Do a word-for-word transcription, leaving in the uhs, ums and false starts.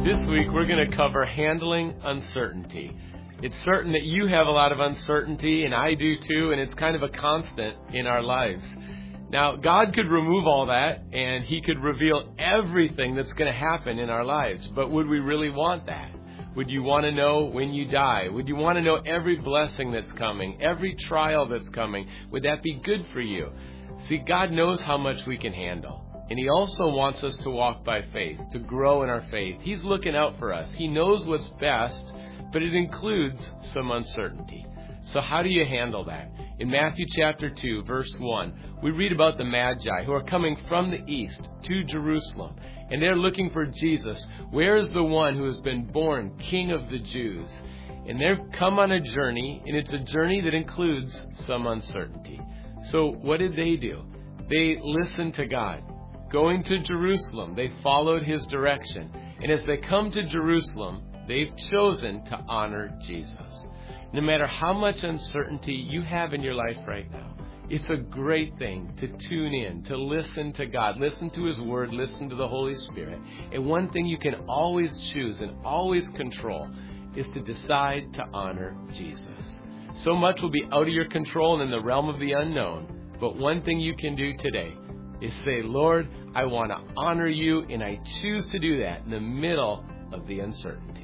This week we're going to cover handling uncertainty. It's certain that you have a lot of uncertainty, and I do too, and it's kind of a constant in our lives. Now, God could remove all that, and He could reveal everything that's going to happen in our lives. But would we really want that? Would you want to know when you die? Would you want to know every blessing that's coming, every trial that's coming? Would that be good for you? See, God knows how much we can handle. And He also wants us to walk by faith, to grow in our faith. He's looking out for us. He knows what's best, but it includes some uncertainty. So how do you handle that? In Matthew chapter two, verse one, we read about the Magi who are coming from the east to Jerusalem. And they're looking for Jesus. Where is the one who has been born King of the Jews? And they've come on a journey, and it's a journey that includes some uncertainty. So what did they do? They listened to God. Going to Jerusalem, they followed His direction. And as they come to Jerusalem, they've chosen to honor Jesus. No matter how much uncertainty you have in your life right now, it's a great thing to tune in, to listen to God, listen to His Word, listen to the Holy Spirit. And one thing you can always choose and always control is to decide to honor Jesus. So much will be out of your control and in the realm of the unknown. But one thing you can do today is say, Lord, I want to honor you, and I choose to do that in the middle of the uncertainty.